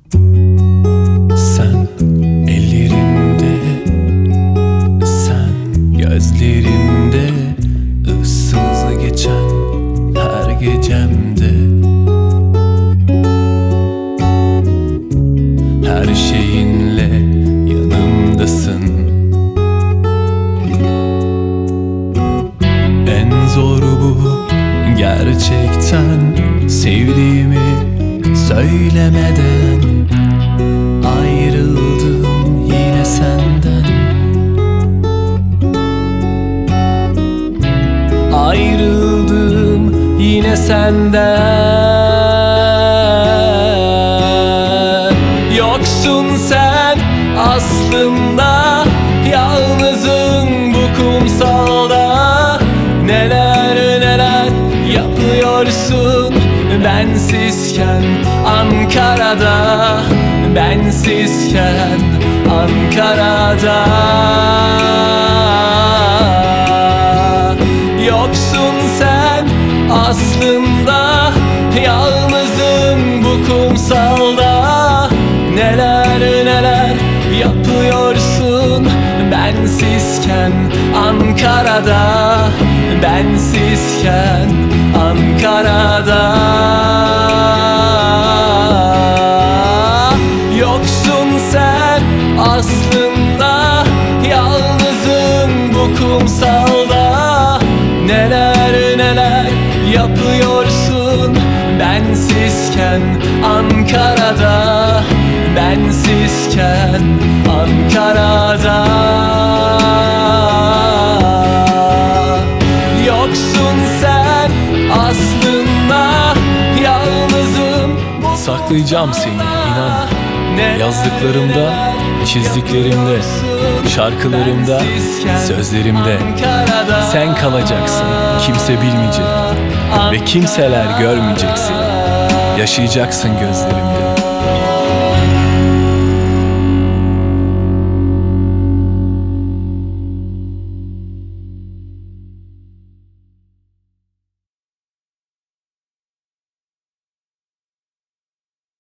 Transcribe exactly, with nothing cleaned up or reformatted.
Sen ellerimde, sen gözlerimde, ıssız geçen her gecemde. Her şeyinle yanımdasın. En zor bu gerçekten, sevdiğimi söylemeden. Ayrıldım yine senden. Ayrıldım yine senden. Yoksun sen aslında, yalnızın bu kumsalda. Neler neler yapıyorsun bensizken Ankara'da. Bensizken Ankara'da. Yoksun sen aslında, yalnızım bu kumsalda. Neler neler yapıyorsun bensizken Ankara'da. Bensizken Ankara'da. Yoksun sen aslında, yalnızım bu kumsalda. Neler neler yapıyorsun bensizken Ankara'da. Bensizken Ankara'da. Yoksun sen aslında, yalnızım bu. Saklayacağım seni, inan. Yazdıklarımda, çizdiklerimde, şarkılarımda, sözlerimde. Sen kalacaksın, kimse bilmeyecek ve kimseler görmeyecek seni. Yaşayacaksın gözlerimde.